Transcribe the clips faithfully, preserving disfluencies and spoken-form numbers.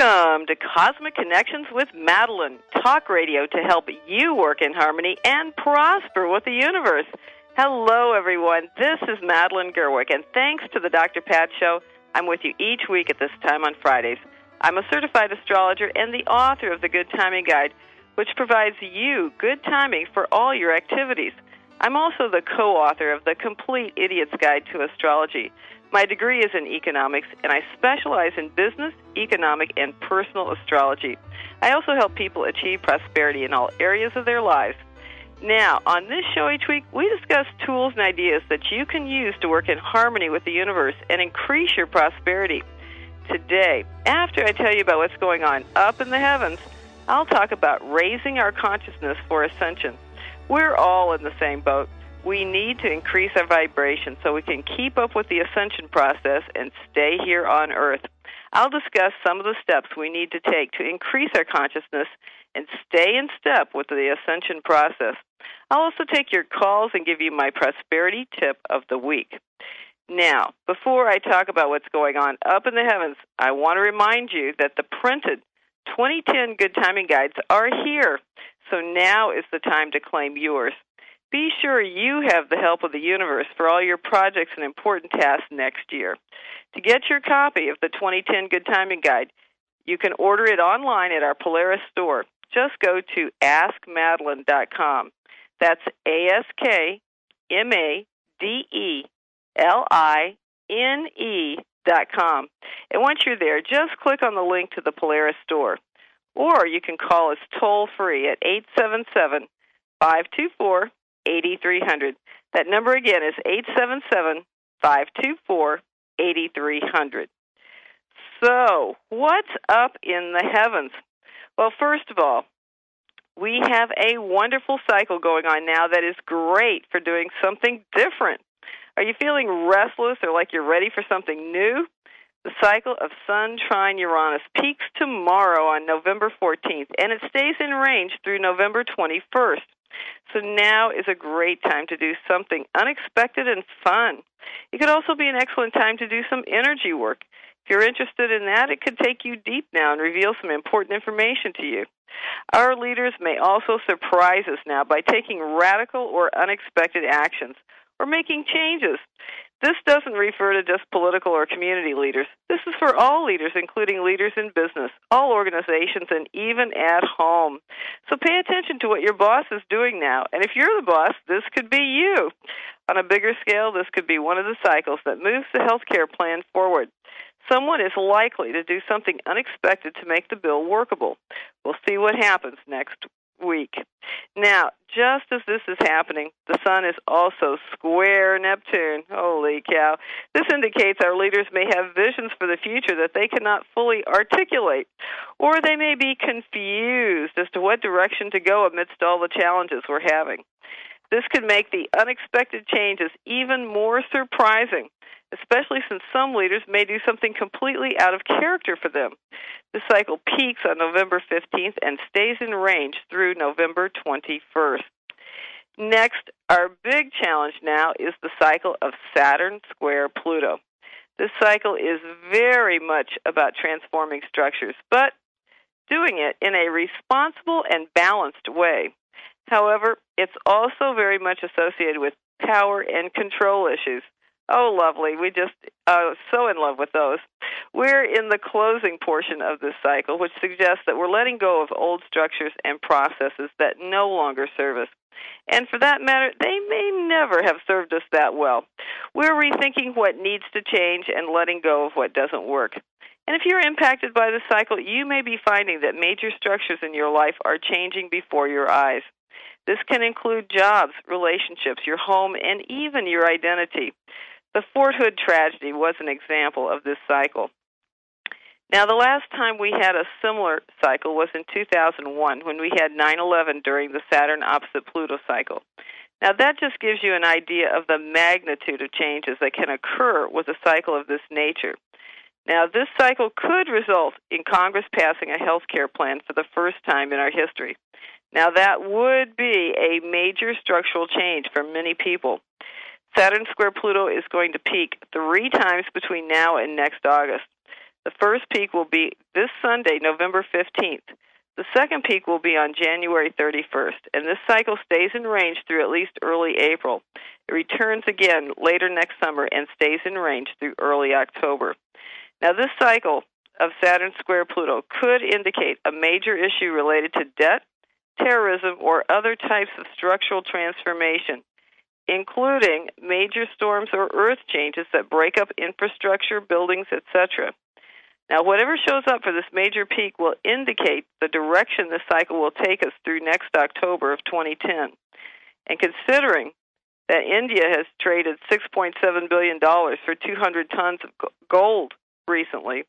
Welcome to Cosmic Connections with Madeline, talk radio to help you work in harmony and prosper with the universe. Hello, everyone. This is Madeline Gerwick, and thanks to the Doctor Pat Show, I'm with you each week at this time on Fridays. I'm a certified astrologer and the author of the Good Timing Guide, which provides you good timing for all your activities. I'm also the co-author of the Complete Idiot's Guide to Astrology. My degree is in economics, and I specialize in business, economic, and personal astrology. I also help people achieve prosperity in all areas of their lives. Now, on this show each week, we discuss tools and ideas that you can use to work in harmony with the universe and increase your prosperity. Today, after I tell you about what's going on up in the heavens, I'll talk about raising our consciousness for ascension. We're all in the same boat. We need to increase our vibration so we can keep up with the ascension process and stay here on Earth. I'll discuss some of the steps we need to take to increase our consciousness and stay in step with the ascension process. I'll also take your calls and give you my prosperity tip of the week. Now, before I talk about what's going on up in the heavens, I want to remind you that the printed twenty ten Good Timing Guides are here, so now is the time to claim yours. Be sure you have the help of the universe for all your projects and important tasks next year. To get your copy of the twenty ten Good Timing Guide, you can order it online at our Polaris store. Just go to ask madeline dot com. That's A S K M A D E L I N E dot com. And once you're there, just click on the link to the Polaris store. Or you can call us toll-free at eight seven seven, five two four, eight three zero zero. That number again is eight seven seven, five two four, eight three zero zero. So, what's up in the heavens? Well, first of all, we have a wonderful cycle going on now that is great for doing something different. Are you feeling restless or like you're ready for something new? The cycle of Sun trine Uranus peaks tomorrow on November fourteenth, and it stays in range through November twenty-first. So now is a great time to do something unexpected and fun. It could also be an excellent time to do some energy work. If you're interested in that, it could take you deep now and reveal some important information to you. Our leaders may also surprise us now by taking radical or unexpected actions or making changes. This doesn't refer to just political or community leaders. This is for all leaders, including leaders in business, all organizations, and even at home. So pay attention to what your boss is doing now. And if you're the boss, this could be you. On a bigger scale, this could be one of the cycles that moves the healthcare plan forward. Someone is likely to do something unexpected to make the bill workable. We'll see what happens next week. Now, just as this is happening, the Sun is also square Neptune. Holy cow. This indicates our leaders may have visions for the future that they cannot fully articulate, or they may be confused as to what direction to go amidst all the challenges we're having. This could make the unexpected changes even more surprising, especially since some leaders may do something completely out of character for them. The cycle peaks on November fifteenth and stays in range through November twenty-first. Next, our big challenge now is the cycle of Saturn square Pluto. This cycle is very much about transforming structures, but doing it in a responsible and balanced way. However, it's also very much associated with power and control issues. Oh, lovely. We just are uh, so in love with those. We're in the closing portion of this cycle, which suggests that we're letting go of old structures and processes that no longer serve us. And for that matter, they may never have served us that well. We're rethinking what needs to change and letting go of what doesn't work. And if you're impacted by the cycle, you may be finding that major structures in your life are changing before your eyes. This can include jobs, relationships, your home, and even your identity. The Fort Hood tragedy was an example of this cycle. Now, the last time we had a similar cycle was in two thousand one, when we had nine eleven during the Saturn opposite Pluto cycle. Now, that just gives you an idea of the magnitude of changes that can occur with a cycle of this nature. Now, this cycle could result in Congress passing a health care plan for the first time in our history. Now, that would be a major structural change for many people. Saturn square Pluto is going to peak three times between now and next August. The first peak will be this Sunday, November fifteenth. The second peak will be on January thirty-first, and this cycle stays in range through at least early April. It returns again later next summer and stays in range through early October. Now, this cycle of Saturn square Pluto could indicate a major issue related to debt, terrorism, or other types of structural transformation, including major storms or earth changes that break up infrastructure, buildings, et cetera. Now, whatever shows up for this major peak will indicate the direction this cycle will take us through next October of twenty ten. And considering that India has traded six point seven billion dollars for two hundred tons of gold recently,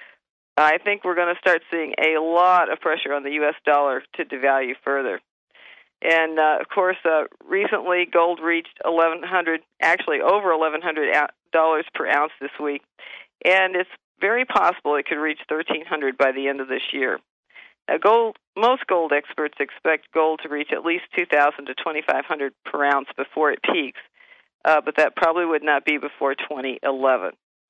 I think we're going to start seeing a lot of pressure on the U S dollar to devalue further. And, uh, of course, uh, recently gold reached eleven hundred, actually over eleven hundred dollars per ounce this week, and it's very possible it could reach thirteen hundred by the end of this year. Now, gold, most gold experts expect gold to reach at least two thousand to twenty-five hundred per ounce before it peaks, uh, but that probably would not be before twenty eleven.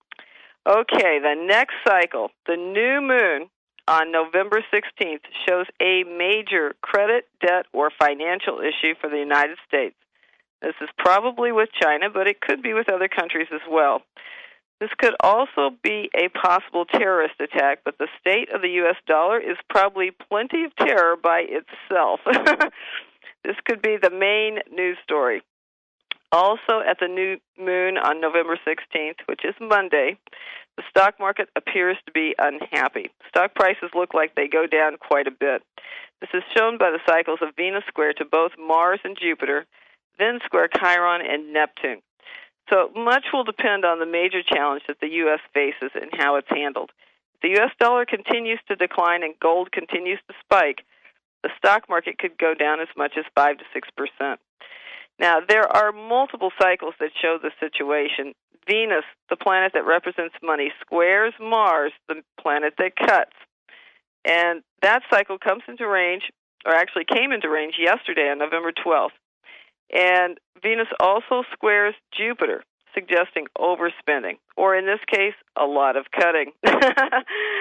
Okay, the next cycle, the new moon on November sixteenth, shows a major credit, debt, or financial issue for the United States. This is probably with China, but it could be with other countries as well. This could also be a possible terrorist attack, but the state of the U S dollar is probably plenty of terror by itself. This could be the main news story. Also, at the new moon on November sixteenth, which is Monday, the stock market appears to be unhappy. Stock prices look like they go down quite a bit. This is shown by the cycles of Venus square to both Mars and Jupiter, then square Chiron and Neptune. So much will depend on the major challenge that the U S faces and how it's handled. If the U S dollar continues to decline and gold continues to spike, the stock market could go down as much as five to six percent. Now, there are multiple cycles that show the situation. Venus, the planet that represents money, squares Mars, the planet that cuts. And that cycle comes into range, or actually came into range yesterday on November twelfth. And Venus also squares Jupiter, suggesting overspending, or in this case, a lot of cutting. uh,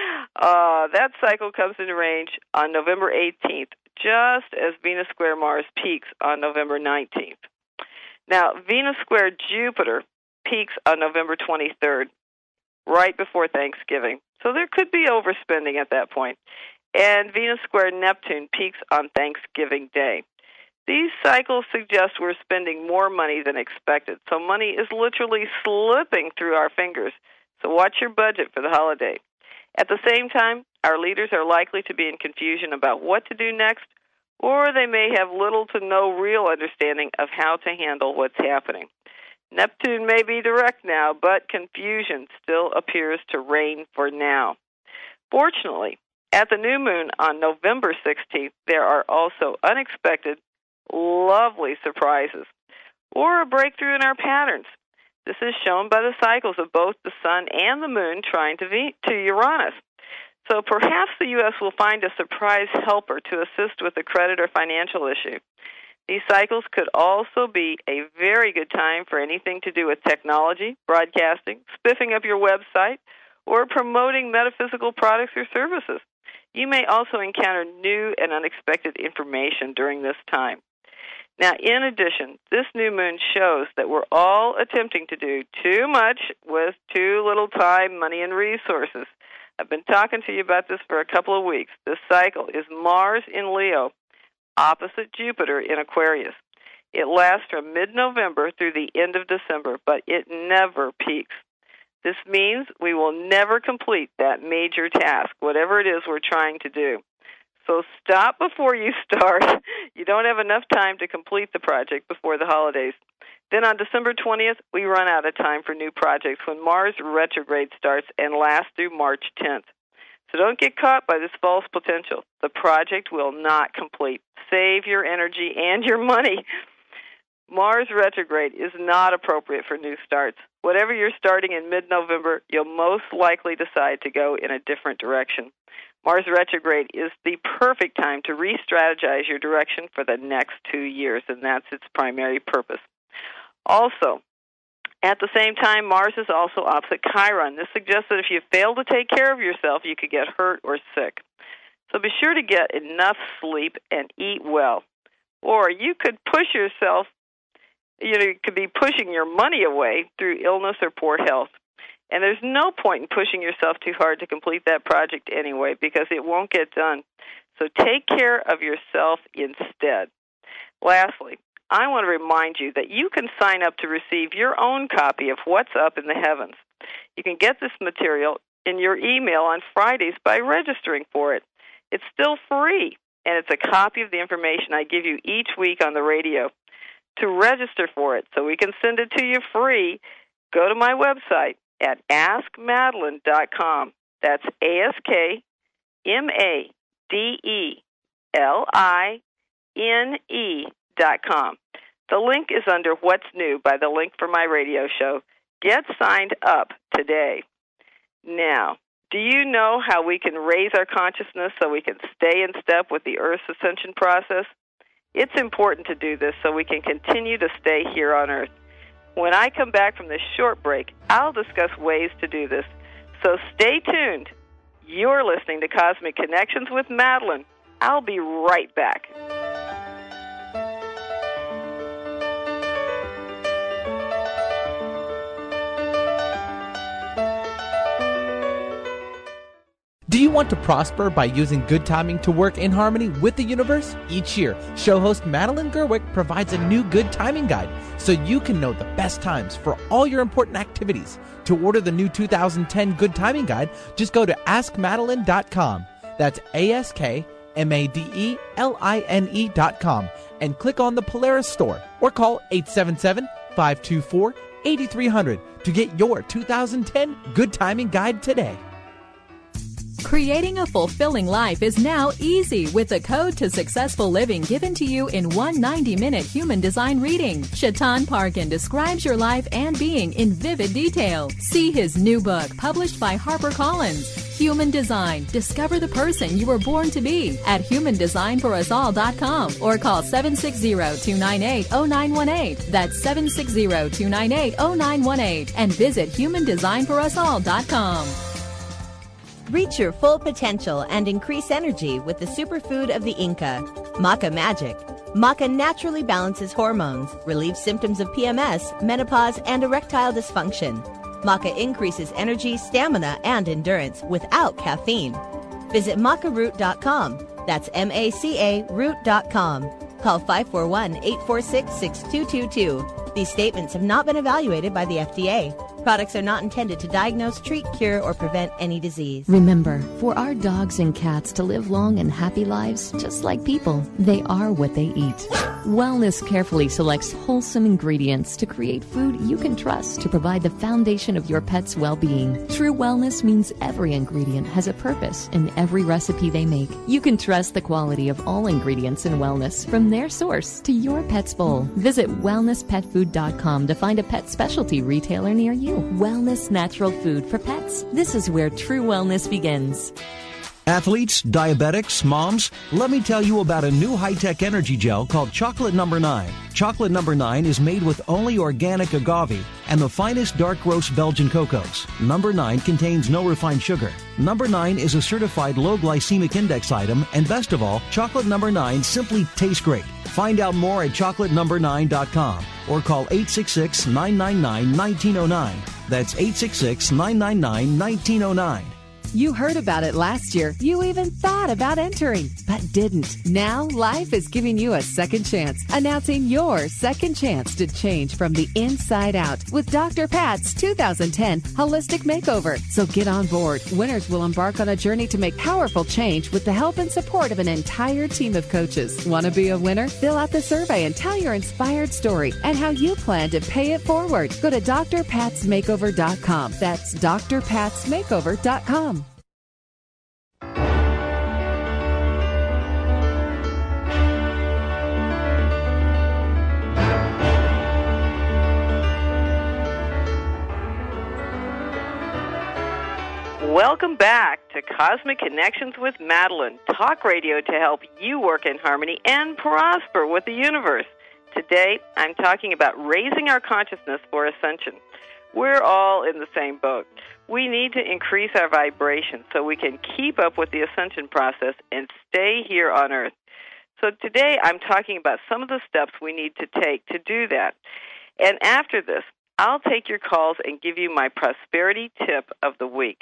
that cycle comes into range on November eighteenth, just as Venus square Mars peaks on November nineteenth. Now, Venus square Jupiter peaks on November twenty-third, right before Thanksgiving. So there could be overspending at that point. And Venus square Neptune peaks on Thanksgiving Day. These cycles suggest we're spending more money than expected, so money is literally slipping through our fingers. So watch your budget for the holiday. At the same time, our leaders are likely to be in confusion about what to do next, or they may have little to no real understanding of how to handle what's happening. Neptune may be direct now, but confusion still appears to reign for now. Fortunately, at the new moon on November sixteenth, there are also unexpected lovely surprises, or a breakthrough in our patterns. This is shown by the cycles of both the sun and the moon trying to, v- to Uranus. So perhaps the U S will find a surprise helper to assist with a credit or financial issue. These cycles could also be a very good time for anything to do with technology, broadcasting, spiffing up your website, or promoting metaphysical products or services. You may also encounter new and unexpected information during this time. Now, in addition, this new moon shows that we're all attempting to do too much with too little time, money, and resources. I've been talking to you about this for a couple of weeks. This cycle is Mars in Leo, opposite Jupiter in Aquarius. It lasts from mid-November through the end of December, but it never peaks. This means we will never complete that major task, whatever it is we're trying to do. So stop before you start. You don't have enough time to complete the project before the holidays. Then on December twentieth, we run out of time for new projects when Mars retrograde starts and lasts through March tenth. So don't get caught by this false potential. The project will not complete. Save your energy and your money. Mars retrograde is not appropriate for new starts. Whatever you're starting in mid-November, you'll most likely decide to go in a different direction. Mars retrograde is the perfect time to re-strategize your direction for the next two years, and that's its primary purpose. Also, At the same time, Mars is also opposite Chiron. This suggests that if you fail to take care of yourself, you could get hurt or sick. So be sure to get enough sleep and eat well. Or you could push yourself, you know, you could be pushing your money away through illness or poor health. And there's no point in pushing yourself too hard to complete that project anyway, because it won't get done. So take care of yourself instead. Lastly, I want to remind you that you can sign up to receive your own copy of What's Up in the Heavens. You can get this material in your email on Fridays by registering for it. It's still free, and it's a copy of the information I give you each week on the radio. To register for it so we can send it to you free, go to my website at ask madeline dot com. That's A S K M A D E L I N E dot com. The link is under What's New by the link for my radio show. Get signed up today. Now, do you know how we can raise our consciousness so we can stay in step with the Earth's ascension process? It's important to do this so we can continue to stay here on Earth. When I come back from this short break, I'll discuss ways to do this. So stay tuned. You're listening to Cosmic Connections with Madeline. I'll be right back. Do you want to prosper by using good timing to work in harmony with the universe? Each year, show host Madeline Gerwick provides a new good timing guide so you can know the best times for all your important activities. To order the new two thousand ten Good Timing Guide, just go to ask madeline dot com. That's A S K M A D E L I N E dot com and click on the Polaris store or call eight seven seven, five two four, eight three zero zero to get your two thousand ten Good Timing Guide today. Creating a fulfilling life is now easy with the code to successful living given to you in one ninety-minute human design reading. Shaitan Parkin describes your life and being in vivid detail. See his new book, published by HarperCollins, Human Design. Discover the person you were born to be at human design for us all dot com or call seven six zero, two nine eight, zero nine one eight. That's seven six zero, two nine eight, zero nine one eight and visit human design for us all dot com. Reach your full potential and increase energy with the superfood of the Inca, Maca Magic. Maca naturally balances hormones, relieves symptoms of P M S, menopause, and erectile dysfunction. Maca increases energy, stamina, and endurance without caffeine. Visit maca root dot com. That's M A C A root dot com. Call five four one, eight four six, six two two two. These statements have not been evaluated by the F D A. Products are not intended to diagnose, treat, cure, or prevent any disease. Remember, for our dogs and cats to live long and happy lives, just like people, they are what they eat. Wellness carefully selects wholesome ingredients to create food you can trust to provide the foundation of your pet's well-being. True wellness means every ingredient has a purpose in every recipe they make. You can trust the quality of all ingredients in wellness from their source to your pet's bowl. Visit wellness pet food dot com to find a pet specialty retailer near you. Wellness natural food for pets. This is where true wellness begins. Athletes, diabetics, moms, let me tell you about a new high-tech energy gel called Chocolate Number nine. Chocolate Number nine is made with only organic agave and the finest dark roast Belgian cocos. Number nine contains no refined sugar. Number nine is a certified low glycemic index item, and best of all, Chocolate Number nine simply tastes great. Find out more at chocolate number nine dot com or call eight six six, nine nine nine, one nine zero nine. That's eight six six, nine nine nine, one nine zero nine. You heard about it last year. You even thought about entering, but didn't. Now, life is giving you a second chance. Announcing your second chance to change from the inside out with Doctor Pat's two thousand ten Holistic Makeover. So get on board. Winners will embark on a journey to make powerful change with the help and support of an entire team of coaches. Want to be a winner? Fill out the survey and tell your inspired story and how you plan to pay it forward. Go to D R pats makeover dot com. That's D R pats makeover dot com. Welcome back to Cosmic Connections with Madeline, talk radio to help you work in harmony and prosper with the universe. Today, I'm talking about raising our consciousness for ascension. We're all in the same boat. We need to increase our vibration so we can keep up with the ascension process and stay here on Earth. So today, I'm talking about some of the steps we need to take to do that. And after this, I'll take your calls and give you my prosperity tip of the week.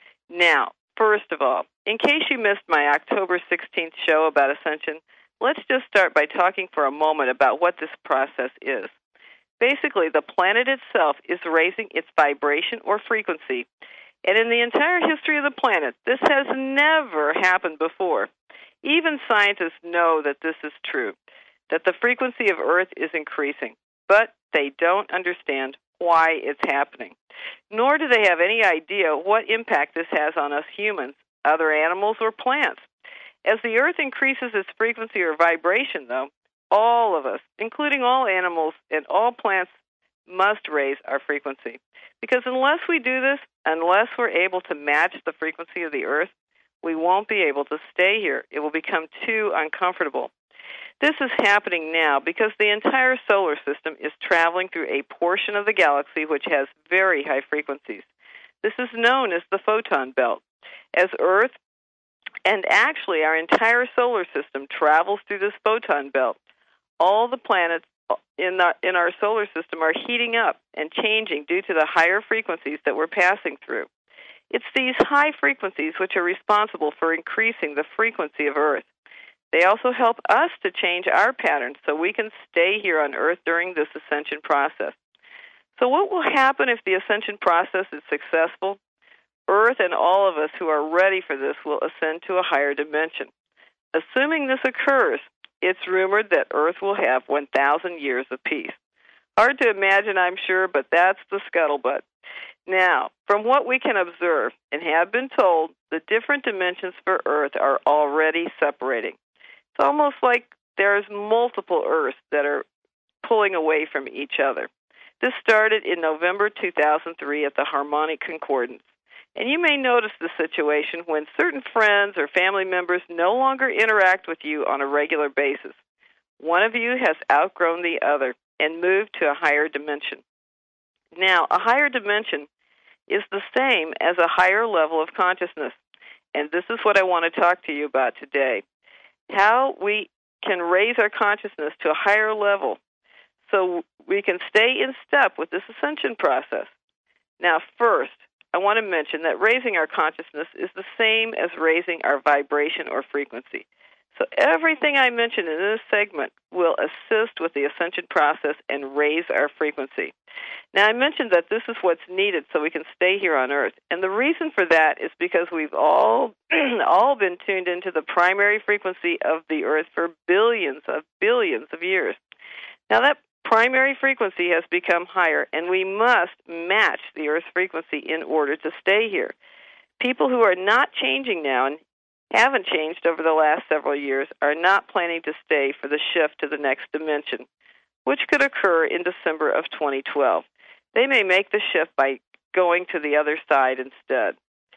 Now, first of all, in case you missed my October sixteenth show about ascension, let's just start by talking for a moment about what this process is. Basically, the planet itself is raising its vibration or frequency. And in the entire history of the planet, this has never happened before. Even scientists know that this is true, that the frequency of Earth is increasing. But they don't understand why it's happening. Nor do they have any idea what impact this has on us humans, other animals, or plants. As the Earth increases its frequency or vibration, though, all of us, including all animals and all plants, must raise our frequency. Because unless we do this, unless we're able to match the frequency of the Earth, we won't be able to stay here. It will become too uncomfortable. This is happening now because the entire solar system is traveling through a portion of the galaxy which has very high frequencies. This is known as the photon belt. As Earth, and actually our entire solar system, travels through this photon belt, all the planets in, the, in our solar system are heating up and changing due to the higher frequencies that we're passing through. It's these high frequencies which are responsible for increasing the frequency of Earth. They also help us to change our patterns so we can stay here on Earth during this ascension process. So what will happen if the ascension process is successful? Earth and all of us who are ready for this will ascend to a higher dimension. Assuming this occurs, it's rumored that Earth will have one thousand years of peace. Hard to imagine, I'm sure, but that's the scuttlebutt. Now, from what we can observe and have been told, the different dimensions for Earth are already separating. It's almost like there's multiple Earths that are pulling away from each other. This started in November two thousand three at the Harmonic Concordance. And you may notice the situation when certain friends or family members no longer interact with you on a regular basis. One of you has outgrown the other and moved to a higher dimension. Now, a higher dimension is the same as a higher level of consciousness. And this is what I want to talk to you about today. How we can raise our consciousness to a higher level so we can stay in step with this ascension process. Now, first, I want to mention that raising our consciousness is the same as raising our vibration or frequency. So everything I mentioned in this segment will assist with the ascension process and raise our frequency. Now, I mentioned that this is what's needed so we can stay here on Earth. And the reason for that is because we've all, all been tuned into the primary frequency of the Earth for billions of billions of years. Now, that primary frequency has become higher, and we must match the Earth's frequency in order to stay here. People who are not changing now and haven't changed over the last several years are not planning to stay for the shift to the next dimension, which could occur in December of twenty twelve. They may make the shift by going to the other side instead.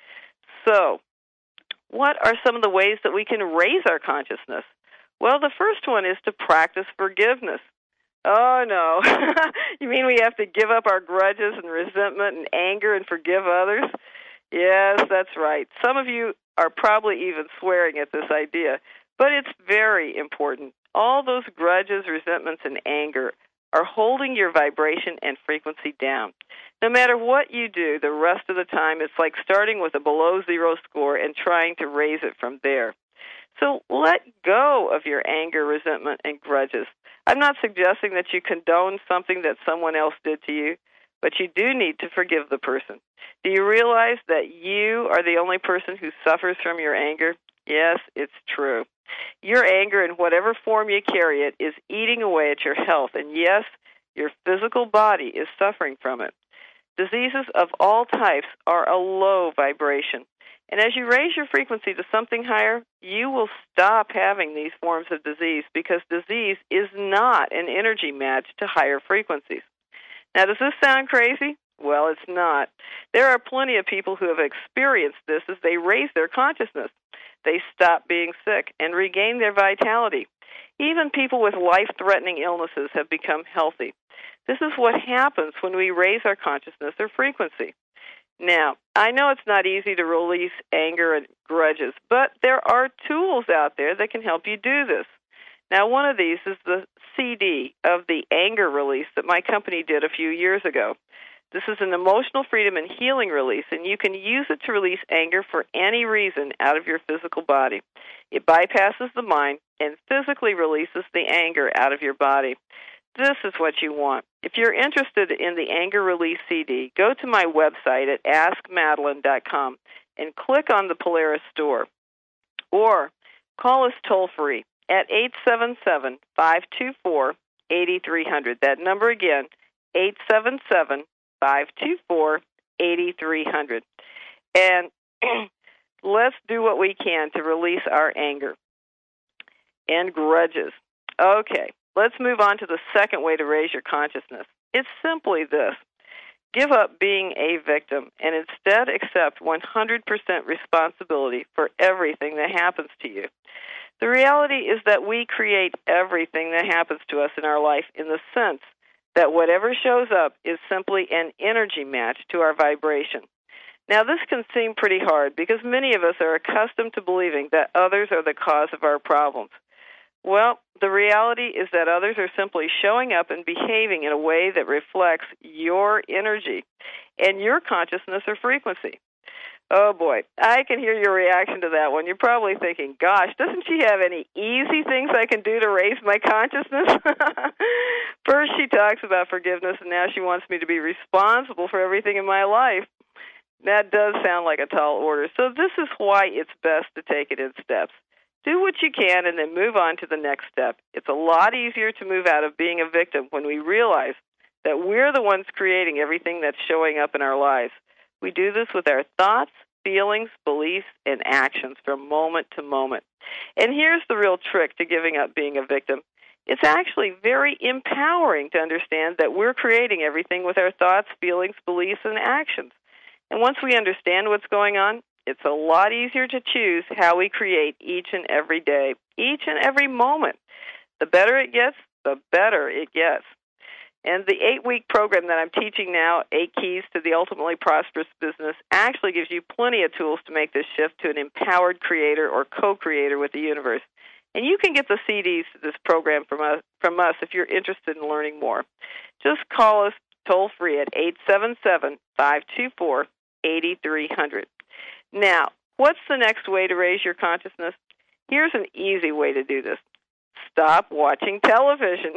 So, what are some of the ways that we can raise our consciousness? Well, the first one is to practice forgiveness. Oh, no. You mean we have to give up our grudges and resentment and anger and forgive others? Yes, that's right. Some of you are probably even swearing at this idea, but it's very important. All those grudges, resentments, and anger are holding your vibration and frequency down. No matter what you do, the rest of the time, it's like starting with a below zero score and trying to raise it from there. So let go of your anger, resentment, and grudges. I'm not suggesting that you condone something that someone else did to you, but you do need to forgive the person. Do you realize that you are the only person who suffers from your anger? Yes, it's true. Your anger, in whatever form you carry it, is eating away at your health, and yes, your physical body is suffering from it. Diseases of all types are a low vibration. And as you raise your frequency to something higher, you will stop having these forms of disease because disease is not an energy match to higher frequencies. Now, does this sound crazy? Well, it's not. There are plenty of people who have experienced this as they raise their consciousness. They stop being sick and regain their vitality. Even people with life-threatening illnesses have become healthy. This is what happens when we raise our consciousness or frequency. Now, I know it's not easy to release anger and grudges, but there are tools out there that can help you do this. Now, one of these is the C D of the anger release that my company did a few years ago. This is an emotional freedom and healing release, and you can use it to release anger for any reason out of your physical body. It bypasses the mind and physically releases the anger out of your body. This is what you want. If you're interested in the Anger Release C D, go to my website at ask madeline dot com and click on the Polaris store. Or call us toll-free at eight seven seven, five two four, eight three zero zero. That number again, eight seven seven, five two four, eight three zero zero. And let's do what we can to release our anger and grudges. Okay. Let's move on to the second way to raise your consciousness. It's simply this. Give up being a victim and instead accept one hundred percent responsibility for everything that happens to you. The reality is that we create everything that happens to us in our life in the sense that whatever shows up is simply an energy match to our vibration. Now, this can seem pretty hard because many of us are accustomed to believing that others are the cause of our problems. Well, the reality is that others are simply showing up and behaving in a way that reflects your energy and your consciousness or frequency. Oh, boy, I can hear your reaction to that one. You're probably thinking, gosh, doesn't she have any easy things I can do to raise my consciousness? First, she talks about forgiveness, and now she wants me to be responsible for everything in my life. That does sound like a tall order. So this is why it's best to take it in steps. Do what you can and then move on to the next step. It's a lot easier to move out of being a victim when we realize that we're the ones creating everything that's showing up in our lives. We do this with our thoughts, feelings, beliefs, and actions from moment to moment. And here's the real trick to giving up being a victim. It's actually very empowering to understand that we're creating everything with our thoughts, feelings, beliefs, and actions. And once we understand what's going on, it's a lot easier to choose how we create each and every day, each and every moment. The better it gets, the better it gets. And the eight-week program that I'm teaching now, Eight Keys to the Ultimately Prosperous Business, actually gives you plenty of tools to make this shift to an empowered creator or co-creator with the universe. And you can get the C Ds to this program from us, from us if you're interested in learning more. Just call us toll-free at eight seven seven, five two four, eight three zero zero. Now, what's the next way to raise your consciousness? Here's an easy way to do this. Stop watching television.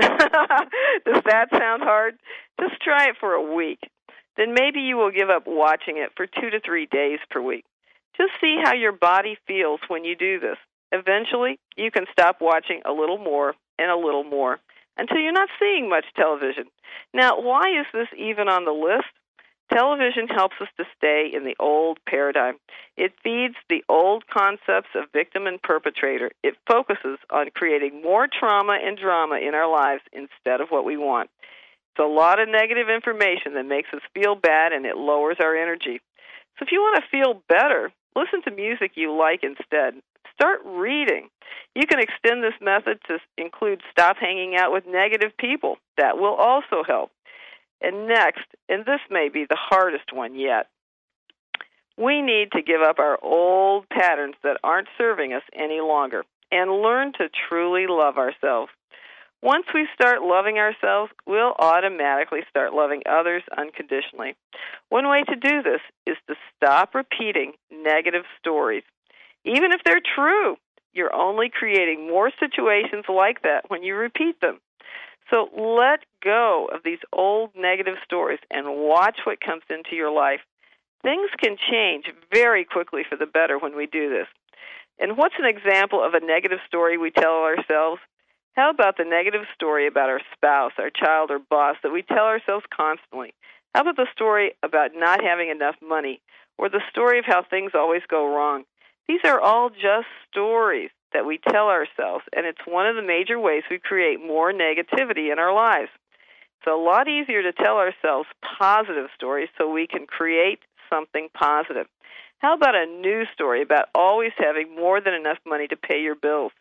Does that sound hard? Just try it for a week. Then maybe you will give up watching it for two to three days per week. Just see how your body feels when you do this. Eventually, you can stop watching a little more and a little more until you're not seeing much television. Now, why is this even on the list? Television helps us to stay in the old paradigm. It feeds the old concepts of victim and perpetrator. It focuses on creating more trauma and drama in our lives instead of what we want. It's a lot of negative information that makes us feel bad, and it lowers our energy. So if you want to feel better, listen to music you like instead. Start reading. You can extend this method to include stop hanging out with negative people. That will also help. And next, and this may be the hardest one yet, we need to give up our old patterns that aren't serving us any longer and learn to truly love ourselves. Once we start loving ourselves, we'll automatically start loving others unconditionally. One way to do this is to stop repeating negative stories. Even if they're true, you're only creating more situations like that when you repeat them. So let go of these old negative stories and watch what comes into your life. Things can change very quickly for the better when we do this. And what's an example of a negative story we tell ourselves? How about the negative story about our spouse, our child, or boss that we tell ourselves constantly? How about the story about not having enough money, or the story of how things always go wrong? These are all just stories that we tell ourselves, and it's one of the major ways we create more negativity in our lives. It's a lot easier to tell ourselves positive stories so we can create something positive. How about a new story about always having more than enough money to pay your bills?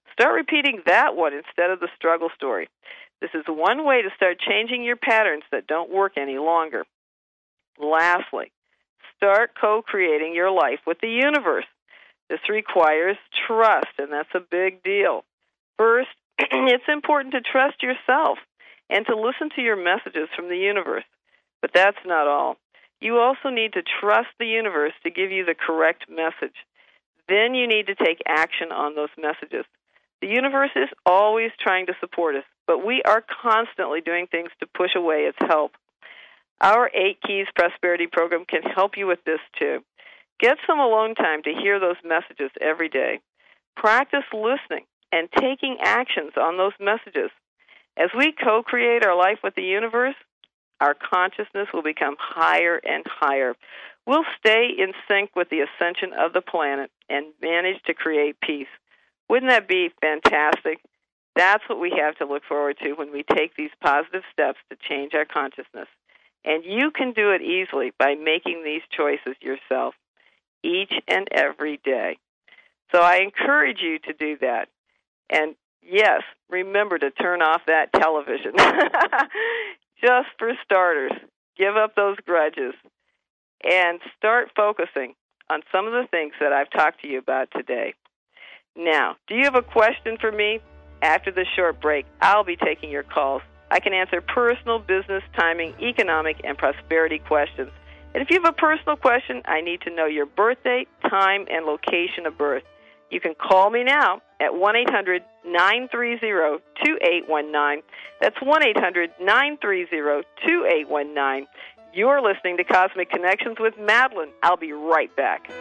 Start repeating that one instead of the struggle story. This is one way to start changing your patterns that don't work any longer. Lastly, start co-creating your life with the universe. This requires trust, and that's a big deal. First, it's important to trust yourself and to listen to your messages from the universe. But that's not all. You also need to trust the universe to give you the correct message. Then you need to take action on those messages. The universe is always trying to support us, but we are constantly doing things to push away its help. Our Eight Keys Prosperity Program can help you with this too. Get some alone time to hear those messages every day. Practice listening and taking actions on those messages. As we co-create our life with the universe, our consciousness will become higher and higher. We'll stay in sync with the ascension of the planet and manage to create peace. Wouldn't that be fantastic? That's what we have to look forward to when we take these positive steps to change our consciousness. And you can do it easily by making these choices yourself each and every day. So I encourage you to do that. And yes, remember to turn off that television. Just for starters, give up those grudges and start focusing on some of the things that I've talked to you about today. Now, do you have a question for me? After this short break, I'll be taking your calls. I can answer personal, business, timing, economic, and prosperity questions. And if you have a personal question, I need to know your birth date, time, and location of birth. You can call me now at one eight hundred nine three zero two eight one nine. That's one eight hundred nine three zero two eight one nine. You're listening to Cosmic Connections with Madeline. I'll be right back.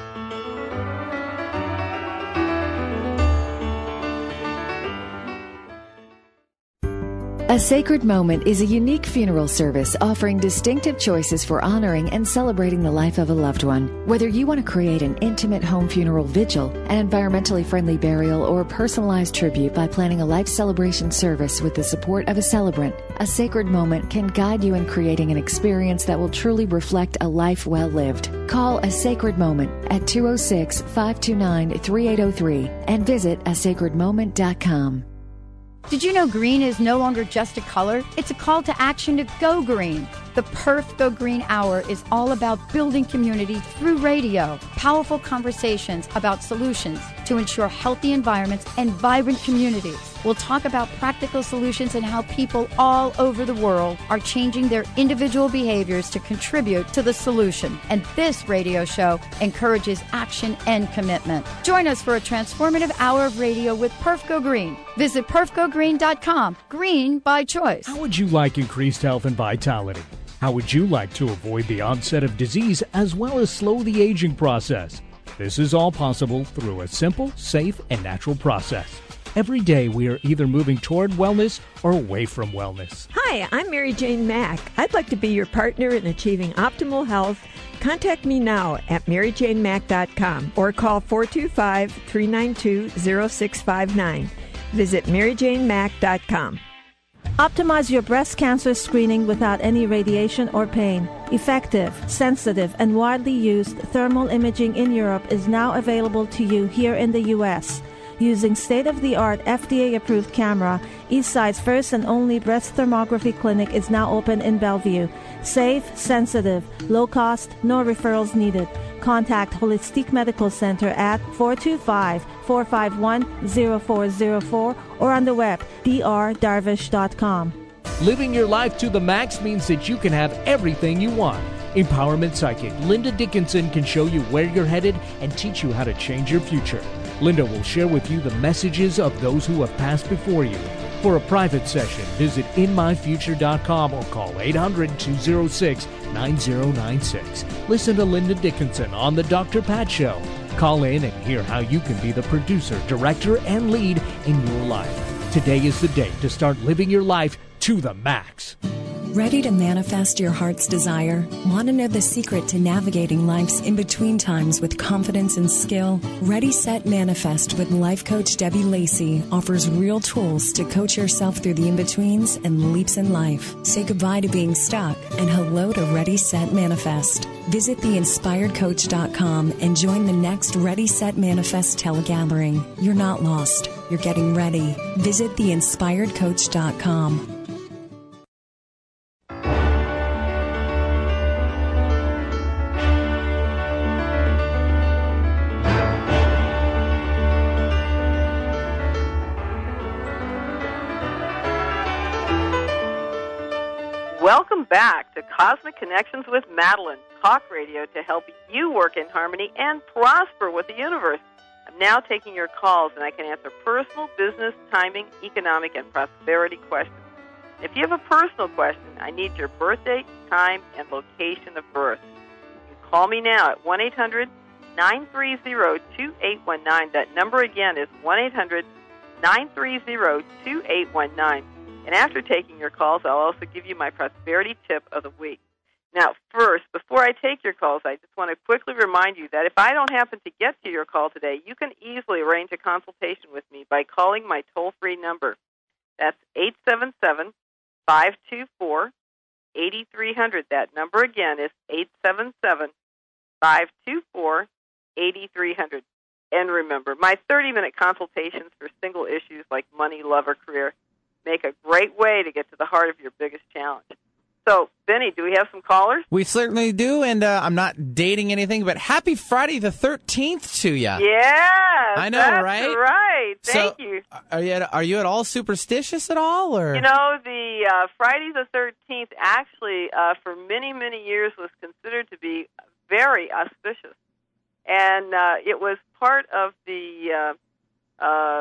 A Sacred Moment is a unique funeral service offering distinctive choices for honoring and celebrating the life of a loved one. Whether you want to create an intimate home funeral vigil, an environmentally friendly burial, or a personalized tribute by planning a life celebration service with the support of a celebrant, A Sacred Moment can guide you in creating an experience that will truly reflect a life well lived. Call A Sacred Moment at two oh six, five two nine, three eight oh three and visit a sacred moment dot com. Did you know green is no longer just a color? It's a call to action to go green. The Perf Go Green Hour is all about building community through radio, powerful conversations about solutions to ensure healthy environments and vibrant communities. We'll talk about practical solutions and how people all over the world are changing their individual behaviors to contribute to the solution. And this radio show encourages action and commitment. Join us for a transformative hour of radio with Perf Go Green. Visit perf go green dot com. Green by choice. How would you like increased health and vitality? How would you like to avoid the onset of disease as well as slow the aging process? This is all possible through a simple, safe, and natural process. Every day we are either moving toward wellness or away from wellness. Hi, I'm Mary Jane Mack. I'd like to be your partner in achieving optimal health. Contact me now at mary jane mack dot com or call four two five, three nine two, zero six five nine. Visit mary jane mack dot com. Optimize your breast cancer screening without any radiation or pain. Effective, sensitive, and widely used thermal imaging in Europe is now available to you here in the U S Using state-of-the-art F D A-approved camera, Eastside's first and only breast thermography clinic is now open in Bellevue. Safe, sensitive, low cost, no referrals needed. Contact Holistic Medical Center at four two five, four five one, zero four zero four or on the web, d r darvish dot com. Living your life to the max means that you can have everything you want. Empowerment Psychic Linda Dickinson can show you where you're headed and teach you how to change your future. Linda will share with you the messages of those who have passed before you. For a private session, visit in my future dot com or call eight hundred, two oh six, nine oh nine six. Listen to Linda Dickinson on The Doctor Pat Show. Call in and hear how you can be the producer, director, and lead in your life. Today is the day to start living your life to the max. Ready to manifest your heart's desire? Want to know the secret to navigating life's in-between times with confidence and skill? Ready, Set, Manifest with life coach Debbie Lacey offers real tools to coach yourself through the in-betweens and leaps in life. Say goodbye to being stuck and hello to Ready, Set, Manifest. Visit the inspired coach dot com and join the next Ready, Set, Manifest telegathering. You're not lost. You're getting ready. Visit the inspired coach dot com. Welcome back to Cosmic Connections with Madeline, talk radio to help you work in harmony and prosper with the universe. I'm now taking your calls, and I can answer personal, business, timing, economic, and prosperity questions. If you have a personal question, I need your birth date, time, and location of birth. You can call me now at one eight hundred nine three zero two eight one nine. That number again is one eight hundred nine three zero two eight one nine. And after taking your calls, I'll also give you my prosperity tip of the week. Now, first, before I take your calls, I just want to quickly remind you that if I don't happen to get to your call today, you can easily arrange a consultation with me by calling my toll-free number. That's eight seven seven, five two four, eight three zero zero. That number again is eight seven seven, five two four, eight three zero zero. And remember, my thirty-minute consultations for single issues like money, love, or career make a great way to get to the heart of your biggest challenge. So, Benny, do we have some callers? We certainly do, and uh, I'm not dating anything, but happy Friday the thirteenth to you. Yes, I know, that's right? right. Thank so, you. Are you at, are you at all superstitious at all, or you know the uh, Friday the thirteenth actually uh, for many many years was considered to be very auspicious, and uh, it was part of the uh, uh,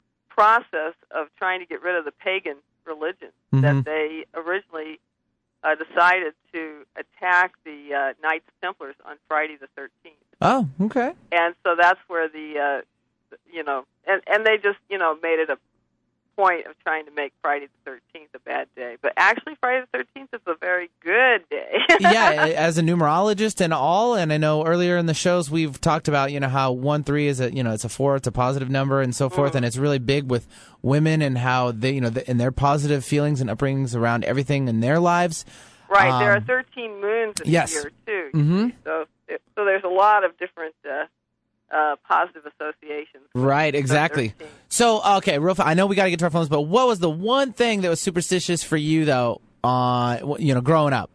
process of trying to get rid of the pagan religion mm-hmm. that they originally uh, decided to attack the uh, Knights Templars on Friday the thirteenth. Oh, okay. And so that's where the, uh, you know, and, and they just, you know, made it a point of trying to make Friday the thirteenth a bad day. But actually, Friday the thirteenth is a very good day. Yeah, as a numerologist and all, and I know earlier in the shows we've talked about, you know, how one three is a, you know, it's a four, it's a positive number, and so forth, mm. and it's really big with women and how they, you know, the, and their positive feelings and upbringings around everything in their lives. Right, um, there are thirteen moons in yes. a year too. Mm-hmm. So, so there's a lot of different uh, uh, positive associations. Right, exactly. So, okay, real fast, I know we got to get to our phones, but what was the one thing that was superstitious for you, though, uh, you know, growing up?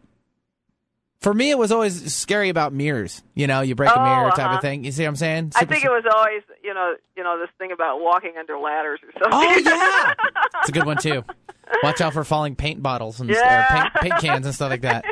For me, it was always scary about mirrors. You know, you break oh, a mirror type uh-huh. of thing. You see what I'm saying? I think it was always, you know, you know, this thing about walking under ladders or something. Oh, yeah! It's a good one, too. Watch out for falling paint bottles and yeah. uh, paint, paint cans and stuff like that.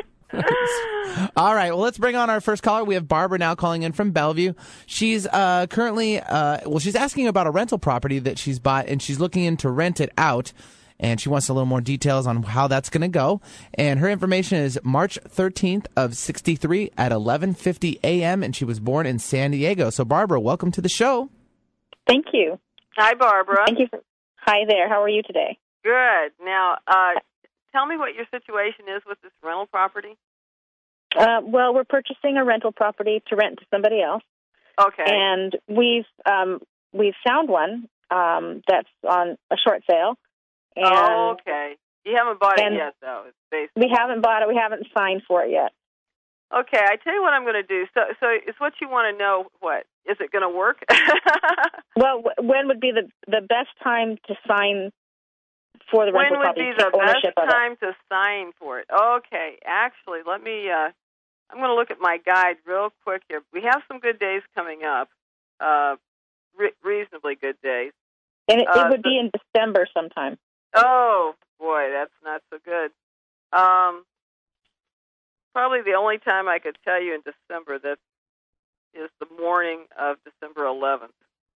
All right, well, let's bring on our first caller. We have Barbara now calling in from Bellevue. She's uh, currently, uh, well, she's asking about a rental property that she's bought, and she's looking in to rent it out, and she wants a little more details on how that's going to go. And her information is March thirteenth of sixty-three at eleven fifty a.m., and she was born in San Diego. So, Barbara, welcome to the show. Thank you. Hi, Barbara. Thank you. For, hi there. How are you today? Good. Now, uh, tell me what your situation is with this rental property. Uh, well, we're purchasing a rental property to rent to somebody else. Okay. And we've um, we've found one um, that's on a short sale. And oh, okay. You haven't bought it and yet, though. It's basically. We haven't bought it. We haven't signed for it yet. Okay. I tell you what I'm going to do. So, so it's what you want to know. What is it going to work? Well, when would be the the best time to sign for the rental property? When would be the best time to sign for it? Okay. Actually, let me. Uh, I'm going to look at my guide real quick here. We have some good days coming up, uh, re- reasonably good days. And it, uh, it would so, be in December sometime. Oh, boy, that's not so good. Um, probably the only time I could tell you in December that is the morning of December eleventh.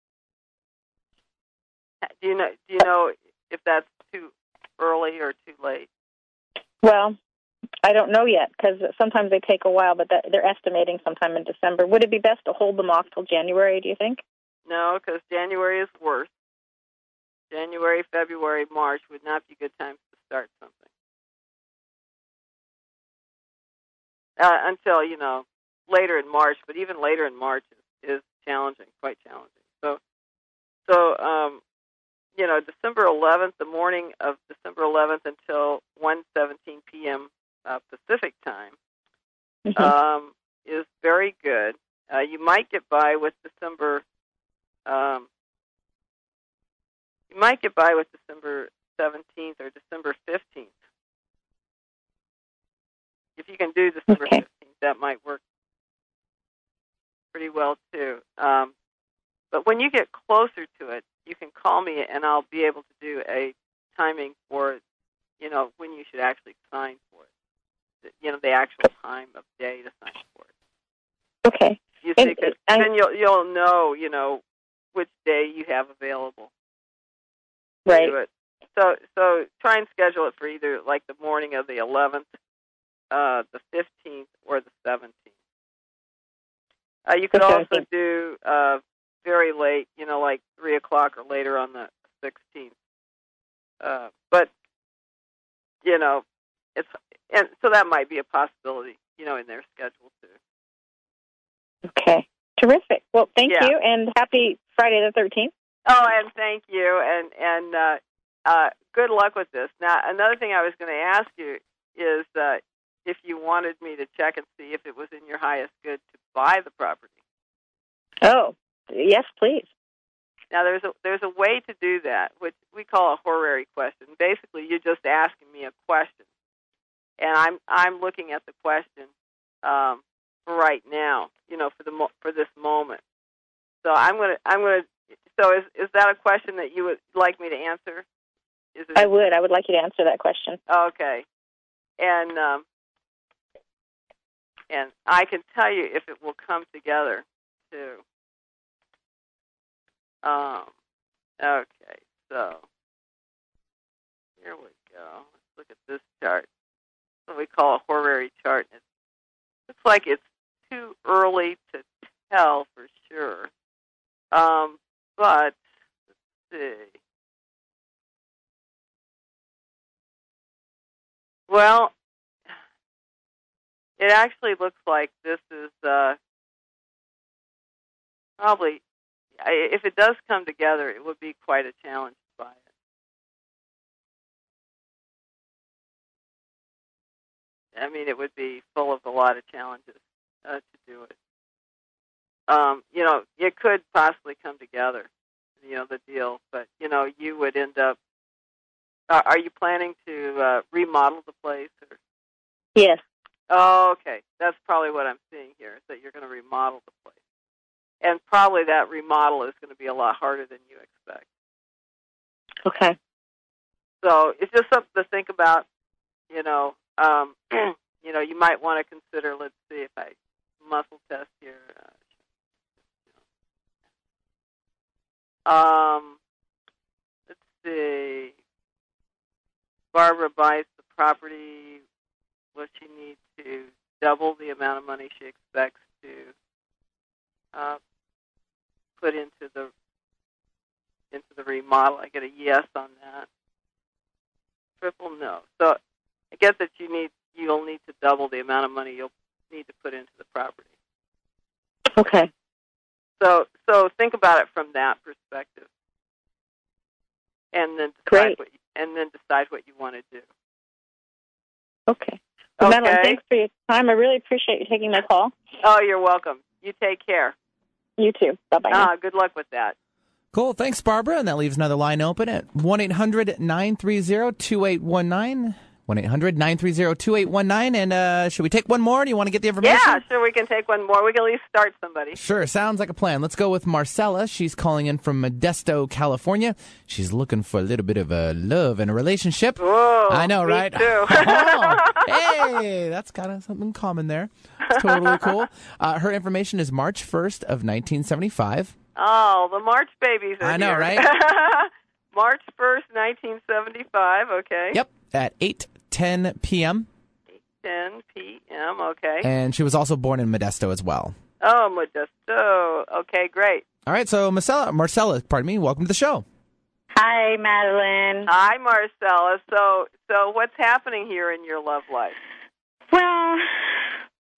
Do you know? Do you know if that's too early or too late? Well, I don't know yet because sometimes they take a while, but that, they're estimating sometime in December. Would it be best to hold them off till January, do you think? No, because January is worse. January, February, March would not be good times to start something. uh, until, you know, later in March. But even later in March is, is challenging, quite challenging. So, so um, you know, December eleventh, the morning of December eleventh until one seventeen p.m. Uh, Pacific time mm-hmm. um, is very good. Uh, you might get by with December. Um, you might get by with December seventeenth or December fifteenth. If you can do December okay. fifteenth, that might work pretty well too. Um, but when you get closer to it, you can call me and I'll be able to do a timing for, you know, when you should actually sign for it. You know, the actual time of day to sign for it. Okay. You see, cause I, then you'll you'll know, you know, which day you have available. Right. To do it. So so try and schedule it for either like the morning of the eleventh, uh, the fifteenth, or the seventeenth. Uh, you could okay, also do uh, very late, you know, like three o'clock or later on the sixteenth. Uh, but you know, it's and so that might be a possibility, you know, in their schedule too. Okay, terrific. Well, thank yeah. you, and happy Friday the thirteenth. Oh, and thank you, and and uh, uh, good luck with this. Now, another thing I was going to ask you is uh, if you wanted me to check and see if it was in your highest good to buy the property. Oh, yes, please. Now, there's a there's a way to do that, which we call a horary question. Basically, you're just asking me a question, and I'm I'm looking at the question um, for right now, you know, for the mo- for this moment. So I'm gonna I'm gonna. So is is that a question that you would like me to answer? Is it, I would. I would like you to answer that question. Okay, and um, and I can tell you if it will come together too. Um. Okay, so here we go. Let's look at this chart. What we call a horary chart. It looks like it's too early to tell for sure. Um. But, let's see. Well, it actually looks like this is uh, probably, if it does come together, it would be quite a challenge to buy it. I mean, it would be full of a lot of challenges uh, to do it. Um, you know, it could possibly come together, you know, the deal, but, you know, you would end up, uh, are you planning to uh, remodel the place? Or? Yes. Oh, okay. That's probably what I'm seeing here, is that you're going to remodel the place. And probably that remodel is going to be a lot harder than you expect. Okay. So it's just something to think about, you know. Um, you know, you might want to consider, let's see if I muscle test here. Uh, Um, let's see. Barbara buys the property. Will she need to double the amount of money she expects to uh, put into the into the remodel? I get a yes on that. Triple no. So I guess that you need you'll need to double the amount of money you'll need to put into the property. Okay. So, so think about it from that perspective, and then decide Great. what you, and then decide what you want to do. Okay. Well, okay. Madeline, thanks for your time. I really appreciate you taking my call. Oh, you're welcome. You take care. You too. Bye bye. Ah, good luck with that. Cool. Thanks, Barbara. And that leaves another line open at one eight hundred nine three zero two eight one nine. one eight hundred nine three zero two eight one nine. And uh, should we take one more? Do you want to get the information? Yeah, sure, we can take one more. We can at least start somebody. Sure, sounds like a plan. Let's go with Marcella. She's calling in from Modesto, California. She's looking for a little bit of a love and a relationship. Whoa, I know, me right? too. Oh, hey, that's kind of something common there. It's totally cool. Uh, her information is March first of nineteen seventy-five. Oh, the March babies are I know, here. right? March first, nineteen seventy-five, okay. Yep, at eight ten p.m. eight ten p.m., okay. And she was also born in Modesto as well. Oh, Modesto. Okay, great. All right, so Marcella, Marcella, pardon me, welcome to the show. Hi, Madeline. Hi, Marcella. So, so what's happening here in your love life? Well,